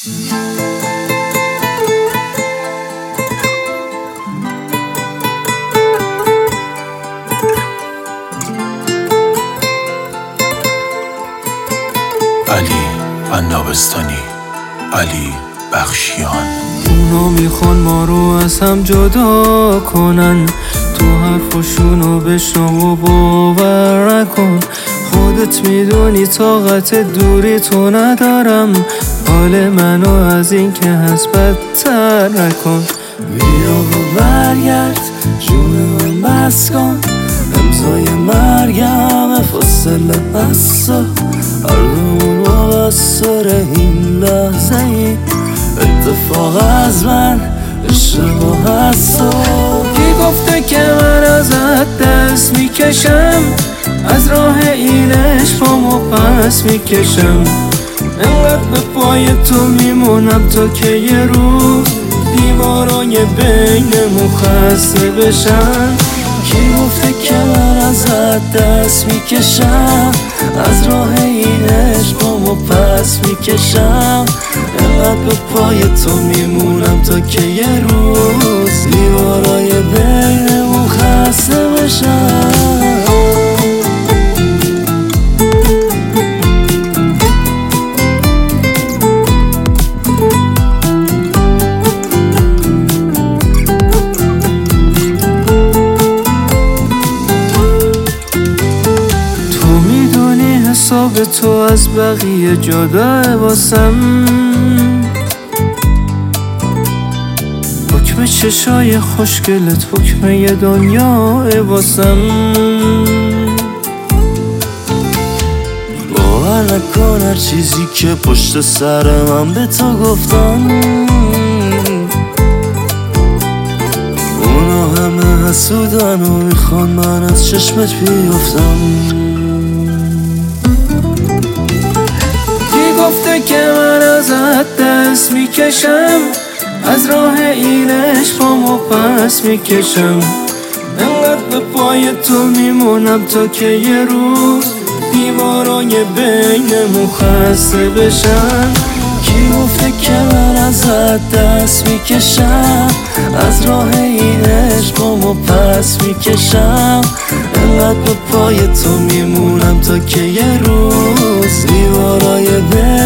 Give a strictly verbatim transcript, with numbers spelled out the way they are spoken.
علی عنابستانی، علی بخشیان. اونا میخوان ما رو از هم جدا کنن، تو حرفشونو بشنو و باور نکن. خودت میدونی طاقت دوری تو ندارم، حال منو از این که هست بدتر نکن. بیا و برگرد جون من بس کن، امضای مرگم فاصله بسا. هردومون مقصر این لحظه ای، اتفاق از من اشتباه هست. کی گفته که من ازت دست میکشم، از راه این عشقامو پس میکشم. انقدر به پای تو میمونم تا که یه روز دیوارای بینمون خسته بشن. کی گفته که من ازت دست میکشم، از راه این عشقامو پس میکشم. انقدر به پای تو میمونم تا که یه روز دیوارای بینمون خسته بشن. حساب تو از بقیه جدا واسم، حکم چشای خوشگلت حکم یه دنیا واسم. باور نکن هر چیزی که پشت سر من به تو گفتم، اونا همه حسودن و میخوان من از چشمت بیفتم. گفته که من ازت دست میکشم، از راه این عشقامو پس میکشم. انقدر به پای تو میمونم تا که یه روز دیوارای بینمون خسته بشن. کی گفته که من ازت دست میکشم، از راه این عشقامو پس میکشم. انقدر به پای تو میمونم تا که یه روز دیوارای بینمون